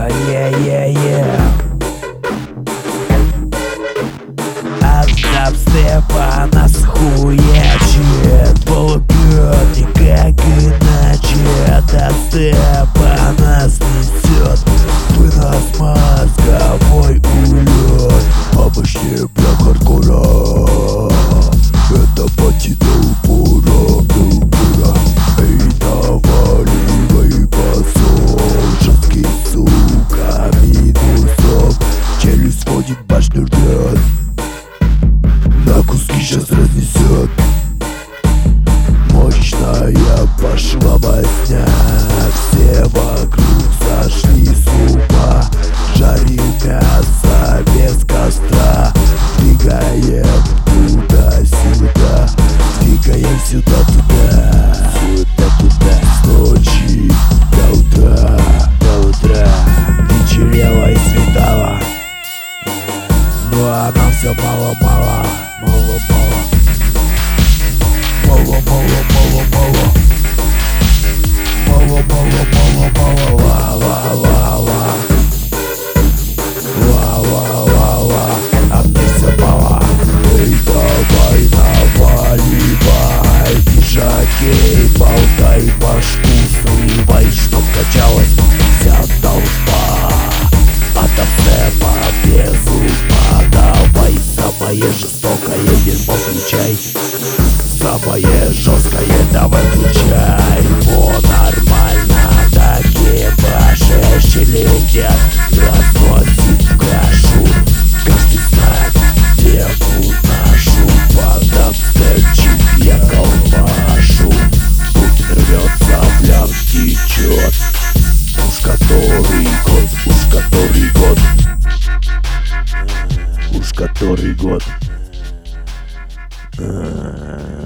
От дабстепа нас хуячит, полупьет никак иначе. От дабстепа нас несет, вынос мозговой улет. Обычный бля хардкора, это пати до упора. Эй, наваливай басов, жесткий сука минусов. Челюсть сводит, башню рвет, на куски сейчас разнесет. Мощная пошла возня, все вокруг сошли с ума. Жарим мясо без костра, двигаем туда-сюда, двигаем сюда-туда, сюда-туда. С ночи до утра, до утра. Вечерело и светало, но нам все мало-мало, мало-мало. Мало-мало-мало-мало, мало-мало-мало-мало, ла-ла-ла-ла, ла-ла-ла-ла, а мне все мало. Эй, давай наваливай, пижакей, болтай башку, сливай, чтоб качалась вся толпа. От дабстепа без ума, давай самое жестокое дерьмо включай. Самое жесткое давай включай. О, нормально, такие ваши летят, разносит крашу. Каждый знает тему нашу, под дабстепчик я колбашу. Путь рвется, плям течет. Уж который год, уж который год, уж который год.